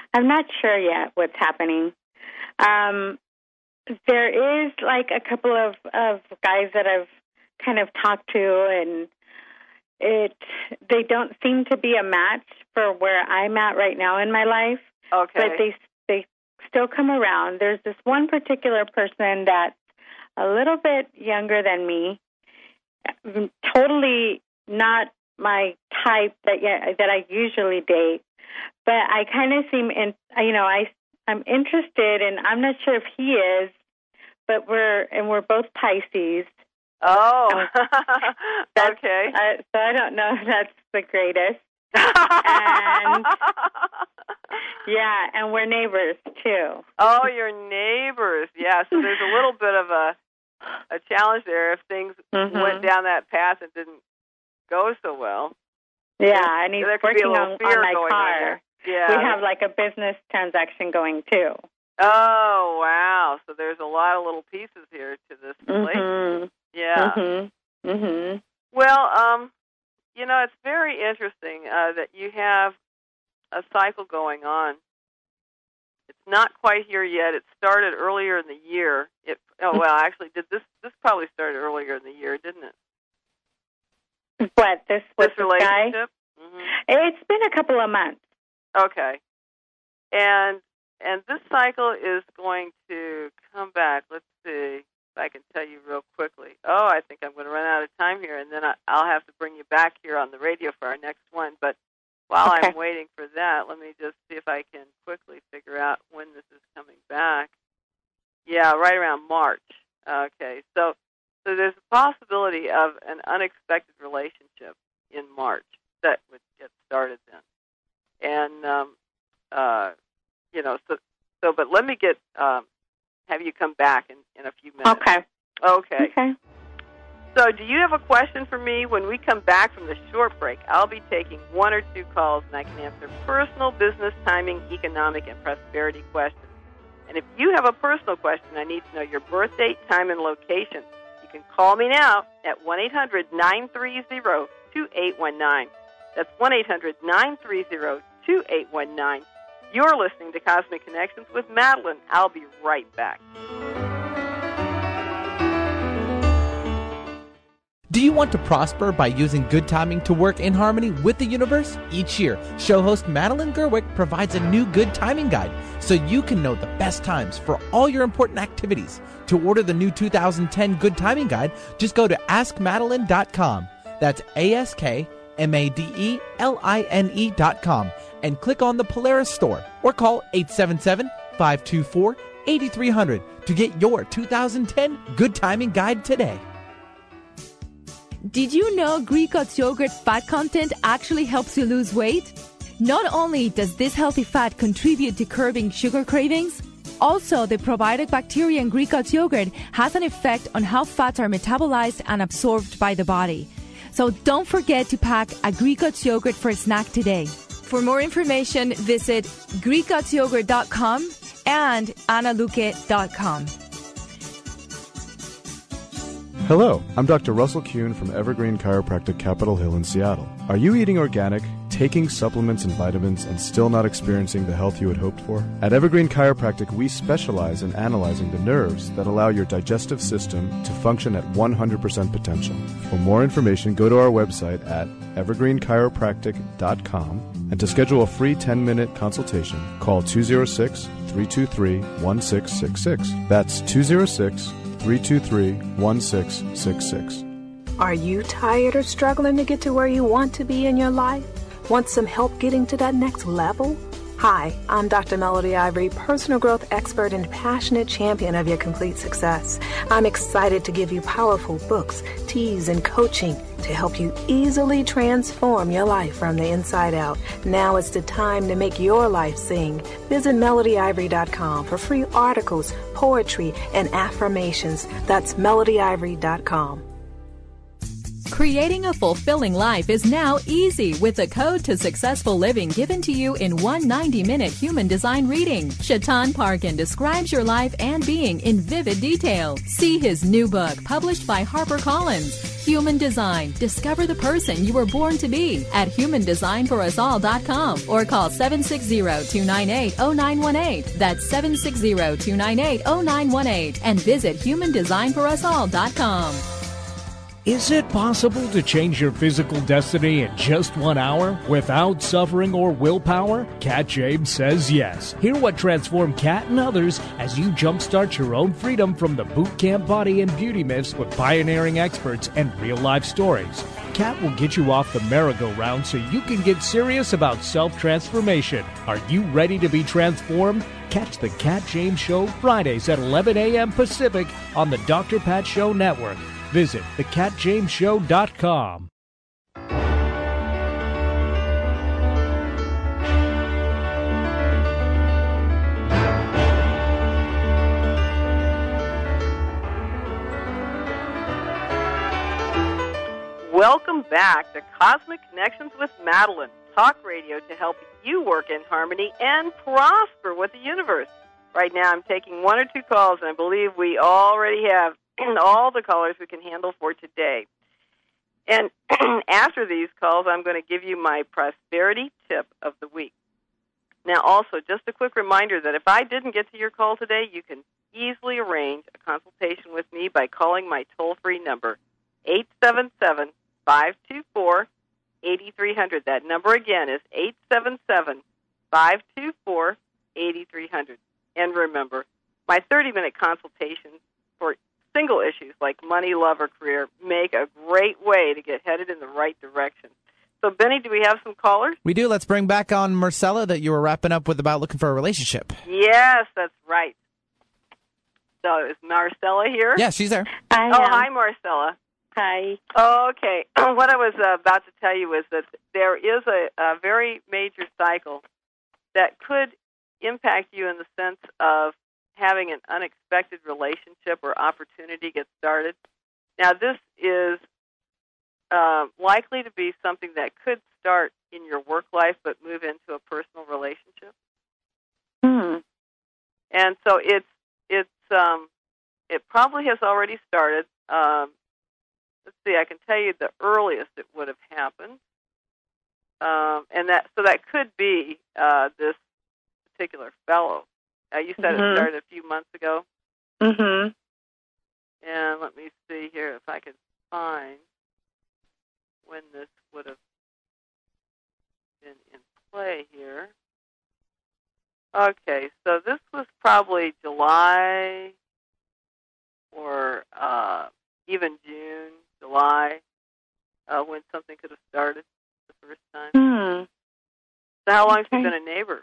I'm not sure yet what's happening. Um, there is like a couple of, of guys that I've kind of talked to, and it they don't seem to be a match for where I'm at right now in my life. Okay. But they they still come around. There's this one particular person that's a little bit younger than me, totally not my type that that I usually date. But I kind of seem in, you know, I I'm interested, and I'm not sure if he is, but we're and we're both Pisces. Oh, okay. Uh, so I don't know if that's the greatest. And yeah, and we're neighbors too. Oh, you're neighbors. Yeah, so there's a little bit of a a challenge there if things mm-hmm. went down that path and didn't go so well. Yeah, and he's working on, on my car. On yeah. We have like a business transaction going too. Oh, wow. So there's a lot of little pieces here to this relationship. Mm-hmm. Yeah. Mm-hmm. Mm-hmm. Well, um, you know, it's very interesting uh, that you have a cycle going on. It's not quite here yet. It started earlier in the year. It, oh, well, actually, did this this probably started earlier in the year, didn't it? What, this, this this relationship? Mm-hmm. It's been a couple of months. Okay. And and this cycle is going to come back. Let's see if I can tell you real quickly. Oh, I think I'm going to run out of time here, and then I, I'll have to bring you back here on the radio for our next one. But while okay. I'm waiting for that, let me just see if I can quickly figure out when this is coming back. Yeah, right around March. Okay, so so there's a possibility of an unexpected relationship in March that would get started then. And, um, uh, you know, so, so, but let me get, um, have you come back in, in a few minutes. Okay. Okay. Okay. So do you have a question for me? When we come back from the short break, I'll be taking one or two calls, and I can answer personal, business, timing, economic, and prosperity questions. And if you have a personal question, I need to know your birth date, time, and location. You can call me now at one eight hundred nine three zero two eight one nine. That's one eight hundred nine three zero two eight one nine. You're listening to Cosmic Connections with Madeline. I'll be right back. Do you want to prosper by using good timing to work in harmony with the universe? Each year, show host Madeline Gerwick provides a new good timing guide so you can know the best times for all your important activities. To order the new two thousand ten Good Timing Guide, just go to ask madeline dot com. That's A S K M A D E L I N E dot com and click on the Polaris store or call eight seven seven, five two four, eight three zero zero to get your two thousand ten Good Timing Guide today. Did you know Greek God's yogurt fat content actually helps you lose weight? Not only does this healthy fat contribute to curbing sugar cravings, also the probiotic bacteria in Greek God's yogurt has an effect on how fats are metabolized and absorbed by the body. So don't forget to pack a Greek God's yogurt for a snack today. For more information, visit greek gods yogurt dot com and anna luque dot com. Hello, I'm Doctor Russell Kuhn from Evergreen Chiropractic Capitol Hill in Seattle. Are you eating organic, taking supplements and vitamins, and still not experiencing the health you had hoped for? At Evergreen Chiropractic, we specialize in analyzing the nerves that allow your digestive system to function at one hundred percent potential. For more information, go to our website at evergreen chiropractic dot com, and to schedule a free ten-minute consultation, call two oh six, three two three, one six six six. That's two oh six, three two three, one six six six. Are you tired or struggling to get to where you want to be in your life? Want some help getting to that next level? Hi, I'm Doctor Melody Ivory, personal growth expert and passionate champion of your complete success. I'm excited to give you powerful books, teas, and coaching to help you easily transform your life from the inside out. Now is the time to make your life sing. Visit melody ivory dot com for free articles, poetry, and affirmations. That's melody ivory dot com. Creating a fulfilling life is now easy with the code to successful living given to you in one ninety-minute human design reading. Shaitan Parkin describes your life and being in vivid detail. See his new book, published by HarperCollins. Human Design. Discover the person you were born to be at human design for us all dot com or call seven six zero, two nine eight, zero nine one eight. That's seven six zero, two nine eight, zero nine one eight and visit human design for us all dot com. Is it possible to change your physical destiny in just one hour without suffering or willpower? Kat James says yes. Hear what transformed Kat and others as you jumpstart your own freedom from the boot camp body and beauty myths with pioneering experts and real-life stories. Kat will get you off the merry-go-round so you can get serious about self-transformation. Are you ready to be transformed? Catch the Kat James Show Fridays at eleven a.m. Pacific on the Doctor Pat Show Network. Visit the cat james show dot com. Welcome back to Cosmic Connections with Madeline, talk radio to help you work in harmony and prosper with the universe. Right now I'm taking one or two calls, and I believe we already have all the callers we can handle for today. And after these calls, I'm going to give you my prosperity tip of the week. Now, also, just a quick reminder that if I didn't get to your call today, you can easily arrange a consultation with me by calling my toll-free number, eight seven seven, five two four, eight three zero zero. That number again is eight seven seven, five two four, eight three zero zero. And remember, my thirty-minute consultations for single issues like money, love, or career make a great way to get headed in the right direction. So, Benny, do we have some callers? We do. Let's bring back on Marcella that you were wrapping up with about looking for a relationship. Yes, that's right. So, is Marcella here? Yeah, she's there. I oh, am. Hi, Marcella. Hi. Okay. What I was uh, about to tell you is that there is a, a very major cycle that could impact you in the sense of having an unexpected relationship or opportunity get started. Now, this is uh, likely to be something that could start in your work life but move into a personal relationship. Hmm. And so it's it's um, it probably has already started. Um, let's see, I can tell you the earliest it would have happened, um, and that so that could be uh, this particular fellow. Uh, you said mm-hmm. it started a few months ago. Mm-hmm. And let me see here if I can find when this would have been in play here. Okay, so this was probably July or uh, even June, July, uh, when something could have started the first time. Hmm. So how long okay. have you been a neighbor?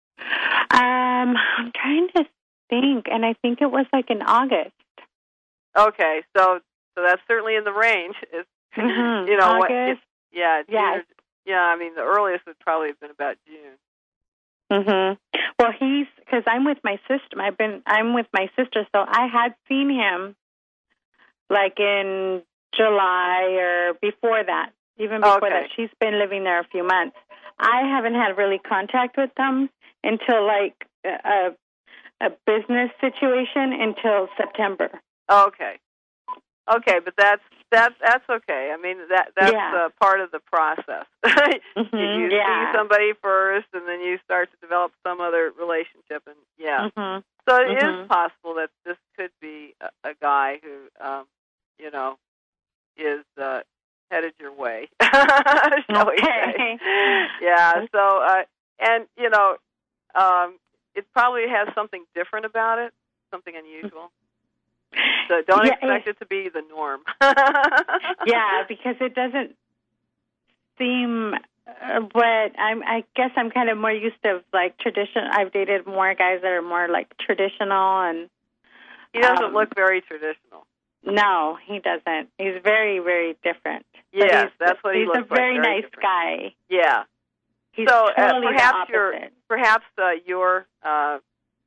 Um, I'm trying to think, and I think it was like in August. Okay, so so that's certainly in the range. It's, mm-hmm. you know, August. What, it's, yeah, yeah, June, yeah. I mean, the earliest would probably have been about June. Mhm. Well, he's because I'm with my sister. I've been I'm with my sister, so I had seen him like in July or before that, even before okay. that. She's been living there a few months. I haven't had really contact with them until like a, a business situation until September. Okay, okay, but that's that's that's okay. I mean that that's yeah. uh, part of the process. mm-hmm, you yeah. see somebody first, and then you start to develop some other relationship, and yeah. Mm-hmm. So it mm-hmm. is possible that this could be a, a guy who, um, you know, is uh, headed your way. Shall we say? Yeah. So uh, and you know. Um, it probably has something different about it, something unusual. So don't yeah, expect it to be the norm. Yeah, because it doesn't seem uh, what I'm. I guess I'm kind of more used to like tradition. I've dated more guys that are more like traditional, and he doesn't um, look very traditional. No, he doesn't. He's very, very different. Yes, that's what he he's looks like. He's a very, very nice different. guy. Yeah. He's so totally uh, perhaps the your opposite. perhaps uh, your uh,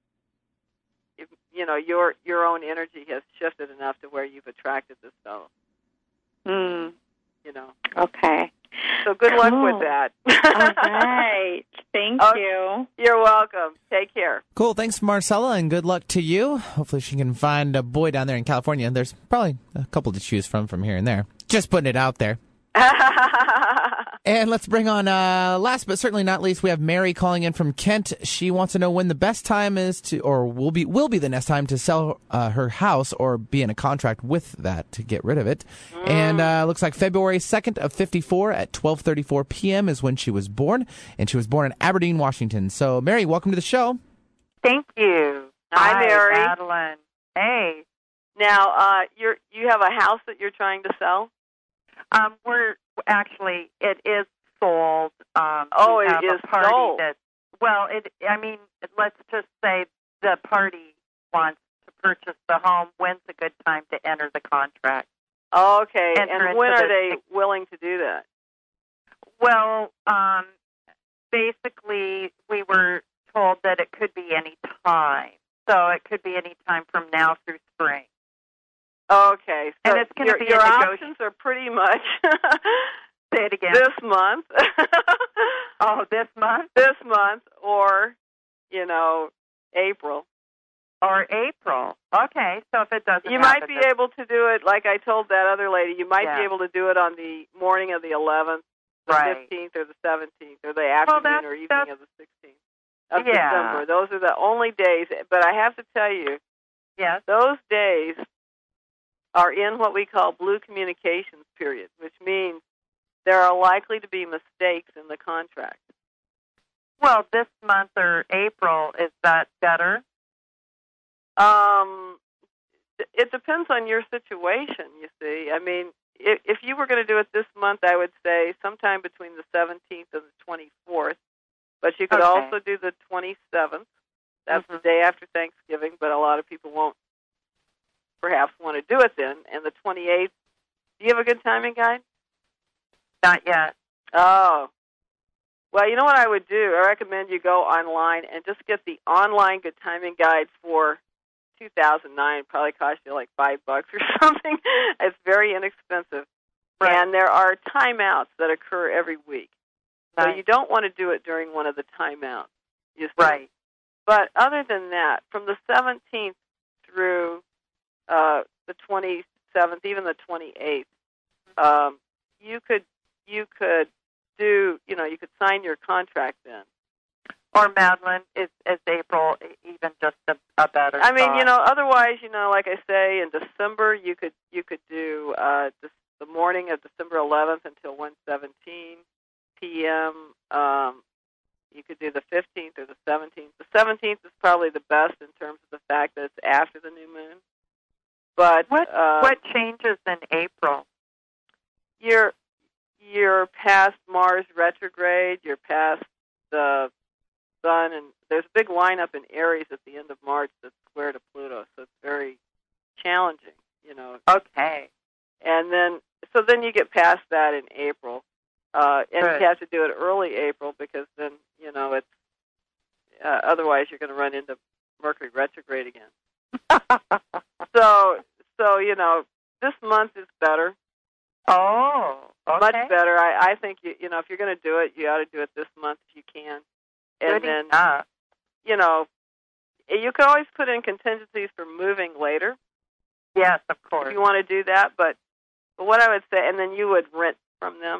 if, you know your your own energy has shifted enough to where you've attracted this fellow. Hmm. You know. Okay. So good cool. luck with that. All right. Thank okay. you. You're welcome. Take care. Cool. Thanks, Marcella, and good luck to you. Hopefully she can find a boy down there in California. There's probably a couple to choose from from here and there. Just putting it out there. And let's bring on, uh, last but certainly not least, we have Mary calling in from Kent. She wants to know when the best time is to, or will be will be the next time to sell uh, her house or be in a contract with that to get rid of it. Mm. And uh, looks like February second of fifty-four at twelve thirty-four p.m. is when she was born, and she was born in Aberdeen, Washington. So, Mary, welcome to the show. Thank you. Hi, Hi Mary. Madeline. Hey. Now, uh, you're you have a house that you're trying to sell? Um, we're actually it is sold. Um, oh, we it have is a party sold. That, well, it. I mean, let's just say the party wants to purchase the home. When's a good time to enter the contract? Okay, Enter and when into are the, they willing to do that? Well, um, basically, we were told that it could be any time. So it could be any time from now through spring. Okay, so and it's going your, to be your a options are pretty much say it again. This month. Oh, this month? This month, or you know, April. Or April. Okay, so if it doesn't, you might be able to do it like I told that other lady. You might yeah. be able to do it on the morning of the eleventh, the right. fifteenth, or the seventeenth, or the afternoon well, or evening of the sixteenth of yeah. December. Those are the only days. But I have to tell you, yes, those days are in what we call blue communications period, which means there are likely to be mistakes in the contract. Well, this month or April, is that better? Um, it depends on your situation, you see. I mean, if, if you were going to do it this month, I would say sometime between the seventeenth and the twenty-fourth. But you could okay. also do the twenty-seventh. That's mm-hmm. the day after Thanksgiving, but a lot of people won't perhaps want to do it then. And the twenty-eighth, do you have a good timing guide? Not yet. Oh. Well, you know what I would do? I recommend you go online and just get the online good timing guide for two thousand nine. It probably cost you like five bucks or something. It's very inexpensive. Right. And there are timeouts that occur every week. So right. you don't want to do it during one of the timeouts. You see. Right. But other than that, from the seventeenth through uh, the twenty-seventh, even the twenty-eighth, um, you could you could do, you know, you could sign your contract then. Or Madeline, is, is April even just a, a better I mean, thought? you know, otherwise, you know, like I say, in December, you could you could do uh, the, the morning of December eleventh until one seventeen p.m. Um, you could do the fifteenth or the seventeenth. The seventeenth is probably the best in terms of the fact that it's after the new moon. But what uh, what changes in April? You're you're past Mars retrograde. You're past the Sun, and there's a big lineup in Aries at the end of March that's square to Pluto, so it's very challenging, you know. Okay. And then, so then you get past that in April, uh, and Good. you have to do it early April because then, you know, it's uh, otherwise you're going to run into Mercury retrograde again. so, so you know, this month is better. Oh, okay. Much better. I, I think you, you know, if you're going to do it, you ought to do it this month if you can. And Good then, enough. you know, you can always put in contingencies for moving later. Yes, of course. If you want to do that, but, but what I would say, and then you would rent from them.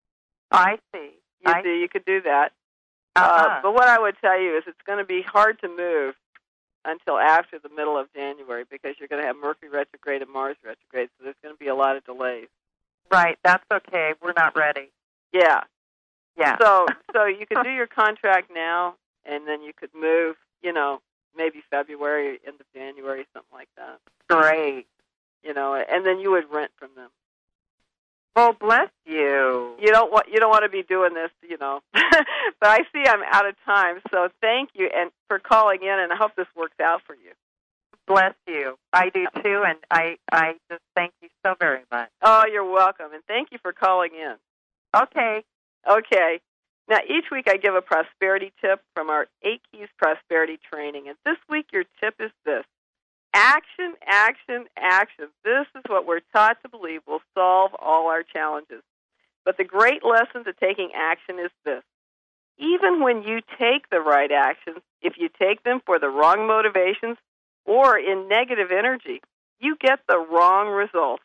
I see. You I see, you could do that. Uh-huh. Uh, but what I would tell you is it's going to be hard to move until after the middle of January because you're going to have Mercury retrograde and Mars retrograde, so there's going to be a lot of delays. Right, that's okay. We're not ready. Yeah. Yeah. So so you could do your contract now, and then you could move, you know, maybe February, end of January, something like that. Great. You know, and then you would rent from them. Well, bless you. You don't want you don't want to be doing this, you know. But I see I'm out of time, so thank you and for calling in, and I hope this works out for you. Bless you. I do too, and I I just thank you so very much. Oh, you're welcome, and thank you for calling in. Okay. Okay. Now, each week I give a prosperity tip from our Eight Keys Prosperity Training, and this week your tip is this. Action, action, action. This is what we're taught to believe will solve all our challenges. But the great lesson to taking action is this. Even when you take the right actions, if you take them for the wrong motivations or in negative energy, you get the wrong results.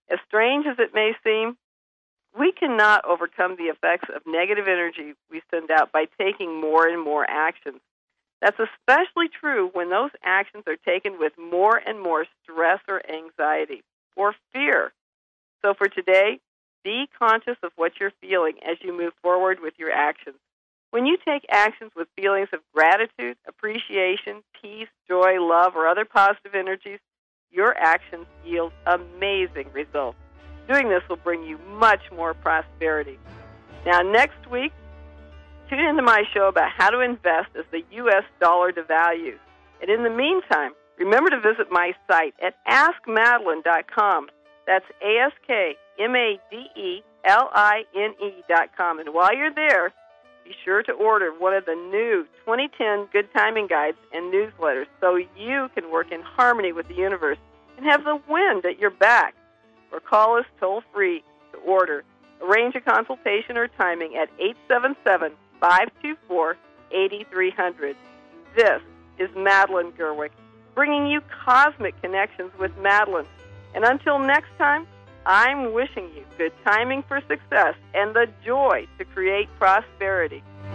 As strange as it may seem, we cannot overcome the effects of negative energy we send out by taking more and more actions. That's especially true when those actions are taken with more and more stress or anxiety or fear. So for today, be conscious of what you're feeling as you move forward with your actions. When you take actions with feelings of gratitude, appreciation, peace, joy, love, or other positive energies, your actions yield amazing results. Doing this will bring you much more prosperity. Now, next week, tune into my show about how to invest as the U S dollar devalues. And in the meantime, remember to visit my site at ask madeline dot com. That's A S K M A D E L I N E dot com. And while you're there, be sure to order one of the new twenty ten Good Timing Guides and newsletters so you can work in harmony with the universe and have the wind at your back. Or call us toll-free to order. Arrange a consultation or timing at eight seven seven, five two four, eight three zero zero. This is Madeline Gerwick, bringing you Cosmic Connections with Madeline. And until next time, I'm wishing you good timing for success and the joy to create prosperity.